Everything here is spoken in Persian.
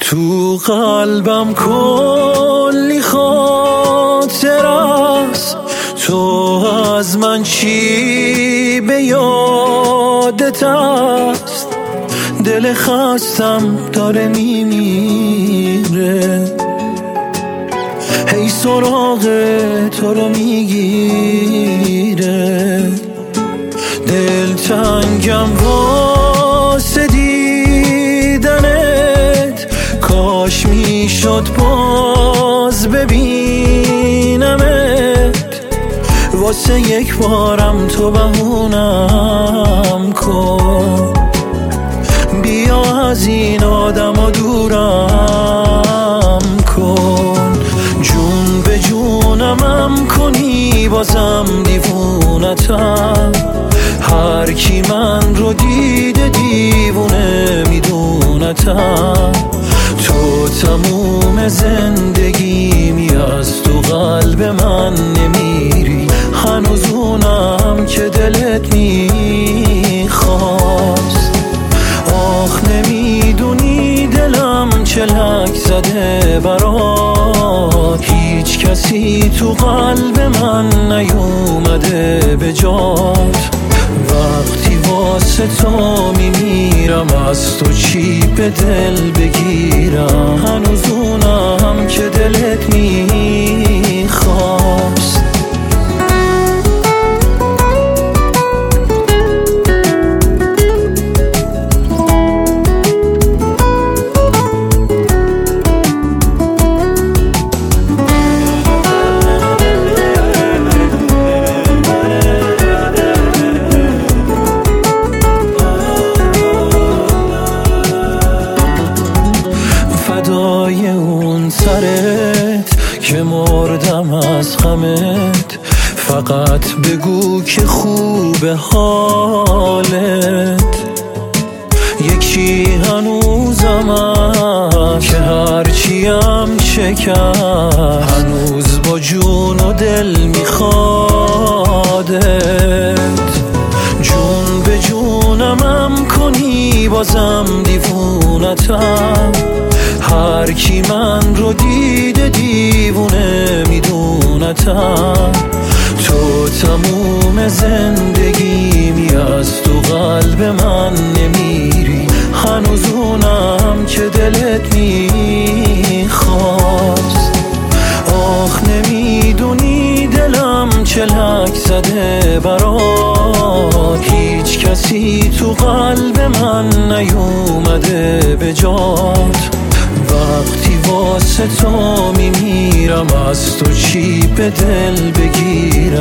تو قلبم کلی خاطر است، تو از من چی به یادت است؟ دل خستم داره میمیره، هی سراغ تو رو میگیره. دلتنگم واسه دیدنت، کاش میشد باز ببینمت. واسه یک بارم تو بهونم کن، بیا از این آدم دورم کن. جون به جونمم کنی بازم دیوونتم، هر کی من رو دیده دیوونه میدونتم. تو تموم زندگیمی از تو قلب من نمیری، هنوز اونم که دلت میخواست. آخ نمیدونی دلم چه لک زده برات، هیچ کسی تو قلب من نیومده به جات. وقتی واسه تو میمیرم از تو چی به دل بگیرم، هنوز اونم که دلت میخواست. فدای اون سرت که مردم از غمت، فقط بگو که خوب حالت. یکی هنوزم هست که هرچیم چه کرد، هنوز با جون و دل میخوادت. جون به جونمم کنی بازم دیوونتم، هر کی من رو دیده دیوونه میدونتم. تو تموم زندگیمی از تو قلب من نمیری، هنوز اونم که دلت میخواست. آخ نمیدونی دلم چه لک زده برات، هیچ کسی تو قلب من نیومده به جات. وقتی واسه تو میمیرم از تو چی به دل بگیرم،